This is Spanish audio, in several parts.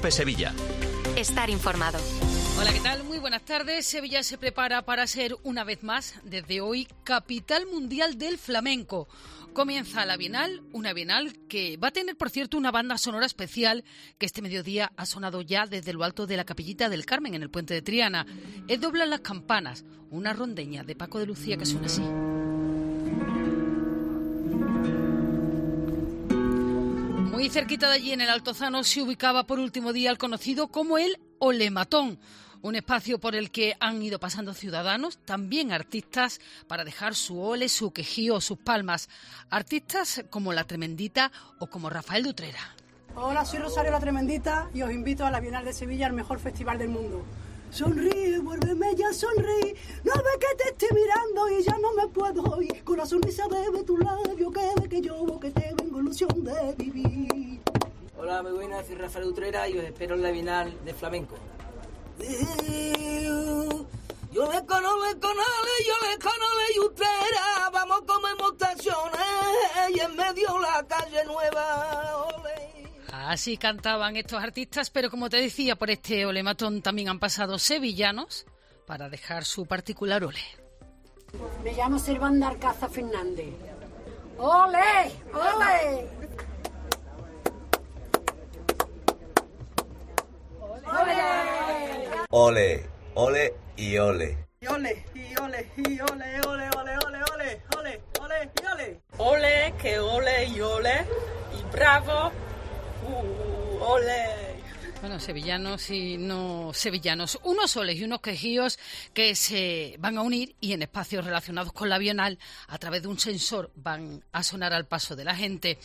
COPE Sevilla. Estar informado. Hola, ¿qué tal? Muy buenas tardes. Sevilla se prepara para ser, una vez más, desde hoy, capital mundial del flamenco. Comienza la Bienal, una Bienal que va a tener, por cierto, una banda sonora especial que este mediodía ha sonado ya desde lo alto de la Capillita del Carmen, en el Puente de Triana. Es Doblan las campanas, una rondeña de Paco de Lucía que suena así. Muy cerquita de allí, en el Altozano, se ubicaba por último día el conocido como el Olematón, un espacio por el que han ido pasando ciudadanos, también artistas, para dejar su ole, su quejío, sus palmas. Artistas como La Tremendita o como Rafael de Utrera. Hola, soy Rosario La Tremendita y os invito a la Bienal de Sevilla, el mejor festival del mundo. Sonríe, vuélveme ya, sonríe, no ve que te estoy mirando y ya no me puedo ir. Con la sonrisa de tu labio, que ve que yo, que te vengo ilusión de vivir. Hola, muy buenas, soy Rafael de Utrera y os espero en la Bienal de Flamenco. Yo le conole y Utrera, vamos como estaciones y en medio la calle nueva. Ole. Así cantaban estos artistas, pero como te decía, por este Olematón también han pasado sevillanos para dejar su particular ole. Me llamo Servanda Arcaza Fernández. ¡Ole! ¡Ole! ¡Ole! Ole, ole y ole. Y ole, y ole, y ole, ole, ole, ole, ole, ole, ole, y ole. Ole, que ole y ole, y bravo, ole. Bueno, sevillanos y no sevillanos, unos oles y unos quejíos que se van a unir y en espacios relacionados con la Bienal, a través de un sensor, van a sonar al paso de la gente.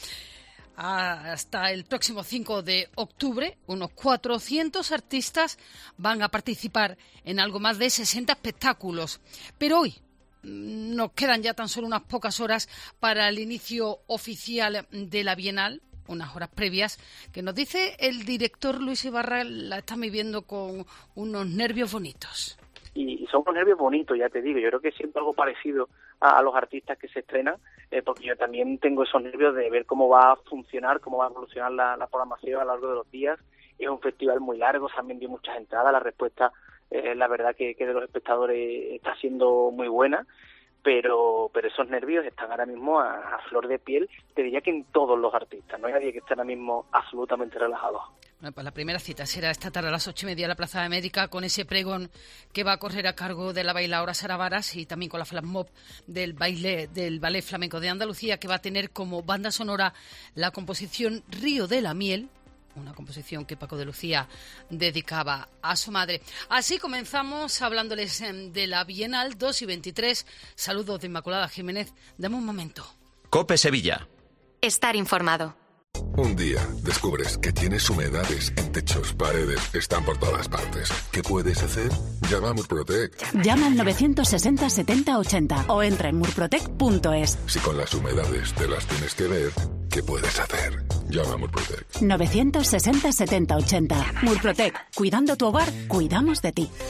Hasta el próximo 5 de octubre, unos 400 artistas van a participar en algo más de 60 espectáculos. Pero hoy nos quedan ya tan solo unas pocas horas para el inicio oficial de la Bienal, unas horas previas, que nos dice el director Luis Ibarra, la están viviendo con unos nervios bonitos. Y son unos nervios bonitos, ya te digo. Yo creo que siento algo parecido a los artistas que se estrenan, porque yo también tengo esos nervios de ver cómo va a funcionar, cómo va a evolucionar la programación a lo largo de los días. Es un festival muy largo, se han vendido muchas entradas, la respuesta, la verdad que de los espectadores está siendo muy buena, pero esos nervios están ahora mismo a flor de piel, te diría que en todos los artistas, no hay nadie que esté ahora mismo absolutamente relajado. Bueno, pues la primera cita será esta tarde a las 8:30 en la Plaza de América, con ese pregón que va a correr a cargo de la bailaora Sara Varas y también con la flash mob del Ballet Flamenco de Andalucía, que va a tener como banda sonora la composición Río de la Miel, una composición que Paco de Lucía dedicaba a su madre. Así comenzamos hablándoles de la Bienal 2:23. Saludos de Inmaculada Jiménez. Dame un momento. COPE Sevilla. Estar informado. Un día descubres que tienes humedades en techos, paredes, están por todas partes. ¿Qué puedes hacer? Llama a Murprotec. Llama al 960 70 80 o entra en murprotec.es. Si con las humedades te las tienes que ver, ¿qué puedes hacer? Llama a Murprotec. 960 70 80. Murprotec. Cuidando tu hogar, cuidamos de ti.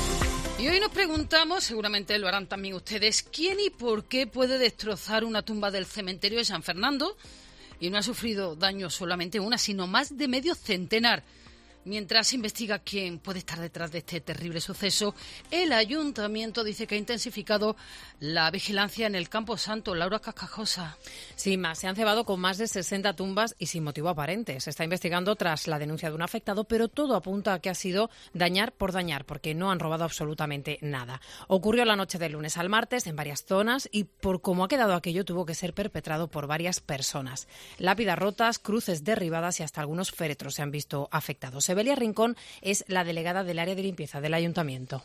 Y hoy nos preguntamos, seguramente lo harán también ustedes, ¿quién y por qué puede destrozar una tumba del cementerio de San Fernando? Y no ha sufrido daño solamente una, sino más de medio centenar. Mientras se investiga quién puede estar detrás de este terrible suceso, el Ayuntamiento dice que ha intensificado la vigilancia en el Campo Santo. Laura Cascajosa. Sí, se han cebado con más de 60 tumbas y sin motivo aparente. Se está investigando tras la denuncia de un afectado, pero todo apunta a que ha sido dañar por dañar, porque no han robado absolutamente nada. Ocurrió la noche del lunes al martes en varias zonas y por cómo ha quedado aquello tuvo que ser perpetrado por varias personas. Lápidas rotas, cruces derribadas y hasta algunos féretros se han visto afectados. Evelia Rincón es la delegada del área de limpieza del Ayuntamiento.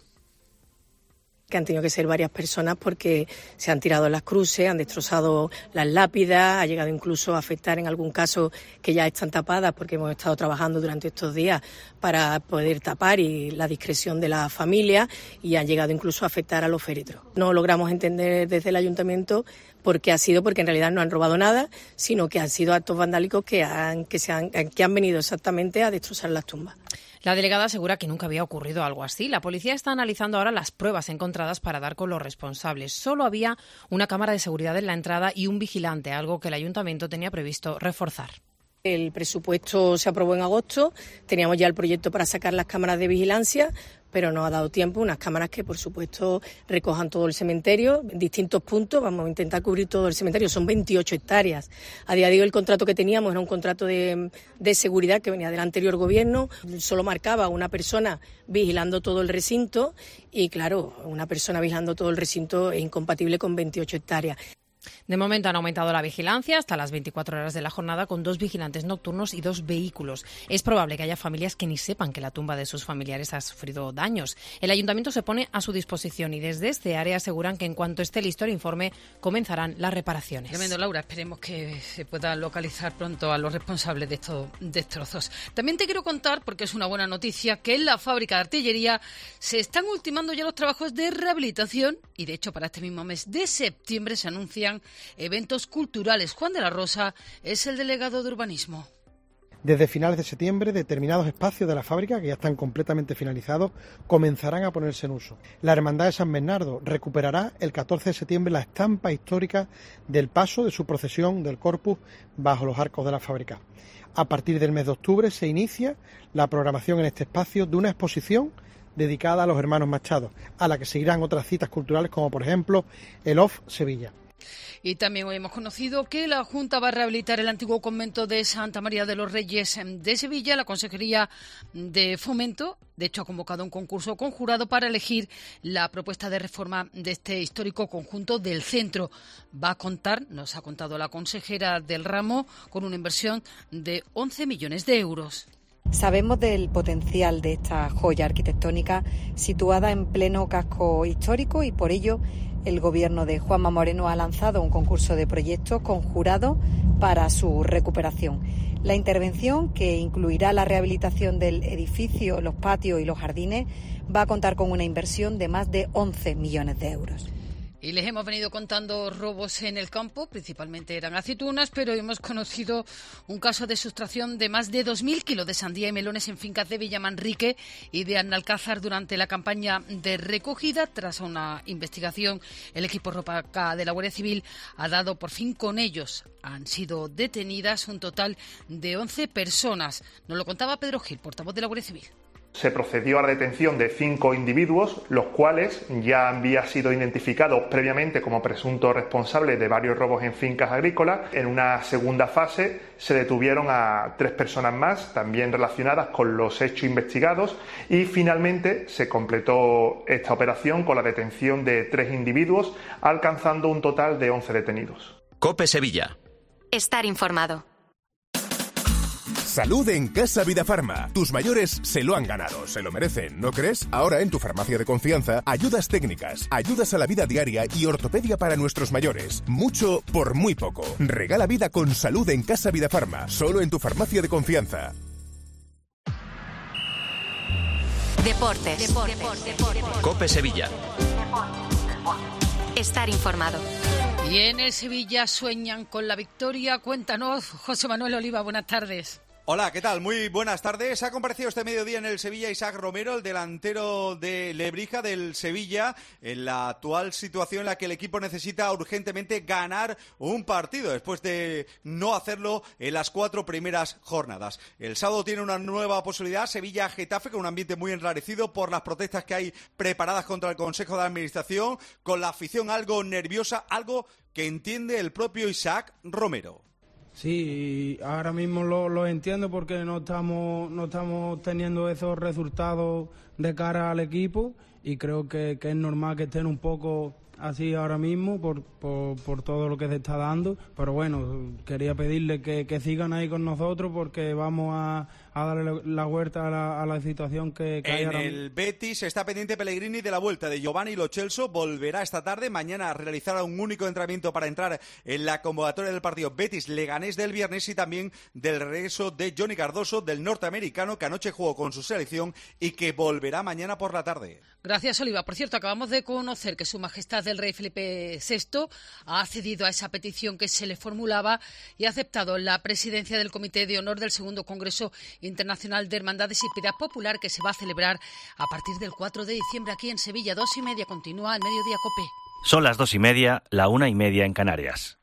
Que han tenido que ser varias personas porque se han tirado las cruces, han destrozado las lápidas, ha llegado incluso a afectar en algún caso que ya están tapadas porque hemos estado trabajando durante estos días para poder tapar y la discreción de la familia, y han llegado incluso a afectar a los féretros. No logramos entender desde el Ayuntamiento por qué ha sido, porque en realidad no han robado nada, sino que han sido actos vandálicos que han venido exactamente a destrozar las tumbas. La delegada asegura que nunca había ocurrido algo así. La policía está analizando ahora las pruebas encontradas para dar con los responsables. Solo había una cámara de seguridad en la entrada y un vigilante, algo que el Ayuntamiento tenía previsto reforzar. El presupuesto se aprobó en agosto, teníamos ya el proyecto para sacar las cámaras de vigilancia, pero no ha dado tiempo, unas cámaras que por supuesto recojan todo el cementerio, en distintos puntos, vamos a intentar cubrir todo el cementerio, son 28 hectáreas. A día de hoy el contrato que teníamos era un contrato de seguridad que venía del anterior gobierno, solo marcaba una persona vigilando todo el recinto y claro, una persona vigilando todo el recinto es incompatible con 28 hectáreas. De momento han aumentado la vigilancia hasta las 24 horas de la jornada con 2 vigilantes nocturnos y 2 vehículos. Es probable que haya familias que ni sepan que la tumba de sus familiares ha sufrido daños. El ayuntamiento se pone a su disposición y desde este área aseguran que en cuanto esté listo el informe comenzarán las reparaciones. Tremendo, Laura. Esperemos que se pueda localizar pronto a los responsables de estos destrozos. También te quiero contar, porque es una buena noticia, que en la fábrica de artillería se están ultimando ya los trabajos de rehabilitación y de hecho para este mismo mes de septiembre se anuncian eventos culturales. Juan de la Rosa es el delegado de urbanismo. Desde finales de septiembre, determinados espacios de la fábrica, que ya están completamente finalizados, comenzarán a ponerse en uso. La Hermandad de San Bernardo recuperará el 14 de septiembre la estampa histórica del paso de su procesión del Corpus bajo los arcos de la fábrica. A partir del mes de octubre se inicia la programación en este espacio de una exposición dedicada a los hermanos Machado, a la que seguirán otras citas culturales como por ejemplo el OFF Sevilla. Y también hoy hemos conocido que la Junta va a rehabilitar el antiguo convento de Santa María de los Reyes de Sevilla. La Consejería de Fomento, de hecho, ha convocado un concurso conjurado para elegir la propuesta de reforma de este histórico conjunto del centro. Va a contar, nos ha contado la consejera del ramo, con una inversión de 11 millones de euros. Sabemos del potencial de esta joya arquitectónica situada en pleno casco histórico y por ello el Gobierno de Juanma Moreno ha lanzado un concurso de proyectos conjurado para su recuperación. La intervención, que incluirá la rehabilitación del edificio, los patios y los jardines, va a contar con una inversión de más de 11 millones de euros. Y les hemos venido contando robos en el campo, principalmente eran aceitunas, pero hemos conocido un caso de sustracción de más de 2.000 kilos de sandía y melones en fincas de Villamanrique y de Analcázar durante la campaña de recogida. Tras una investigación, el equipo Ropaca de la Guardia Civil ha dado por fin con ellos. Han sido detenidas un total de 11 personas. Nos lo contaba Pedro Gil, portavoz de la Guardia Civil. Se procedió a la detención de 5 individuos, los cuales ya habían sido identificados previamente como presuntos responsables de varios robos en fincas agrícolas. En una segunda fase se detuvieron a 3 personas más, también relacionadas con los hechos investigados, y finalmente se completó esta operación con la detención de 3 individuos, alcanzando un total de 11 detenidos. COPE Sevilla. Estar informado. Salud en Casa Vidafarma. Tus mayores se lo han ganado, se lo merecen, ¿no crees? Ahora en tu farmacia de confianza, ayudas técnicas, ayudas a la vida diaria y ortopedia para nuestros mayores. Mucho por muy poco. Regala vida con salud en Casa Vidafarma, solo en tu farmacia de confianza. Deportes. COPE Sevilla. Estar informado. Y en el Sevilla sueñan con la victoria. Cuéntanos, José Manuel Oliva, buenas tardes. Hola, ¿qué tal? Muy buenas tardes. Ha comparecido este mediodía en el Sevilla Isaac Romero, el delantero de Lebrija del Sevilla, en la actual situación en la que el equipo necesita urgentemente ganar un partido después de no hacerlo en las 4 primeras jornadas. El sábado tiene una nueva posibilidad, Sevilla-Getafe, con un ambiente muy enrarecido por las protestas que hay preparadas contra el Consejo de Administración, con la afición algo nerviosa, algo que entiende el propio Isaac Romero. Sí, ahora mismo lo entiendo porque no estamos teniendo esos resultados de cara al equipo y creo que es normal que estén un poco así ahora mismo por todo lo que se está dando, pero bueno, quería pedirle que sigan ahí con nosotros porque vamos a darle la vuelta a la situación que hay ahora mismo. En el Betis está pendiente Pellegrini de la vuelta de Giovanni Lo Celso, volverá esta tarde, mañana realizará un único entrenamiento para entrar en la convocatoria del partido Betis-Leganés del viernes y también del regreso de Johnny Cardoso, del norteamericano que anoche jugó con su selección y que volverá mañana por la tarde. Gracias, Oliva. Por cierto, acabamos de conocer que Su Majestad el Rey Felipe VI ha accedido a esa petición que se le formulaba y ha aceptado la presidencia del Comité de Honor del Segundo Congreso Internacional de Hermandades y Piedad Popular, que se va a celebrar a partir del 4 de diciembre aquí en Sevilla. 2:30, continúa el Mediodía COPE. Son las 2:30, la 1:30 en Canarias.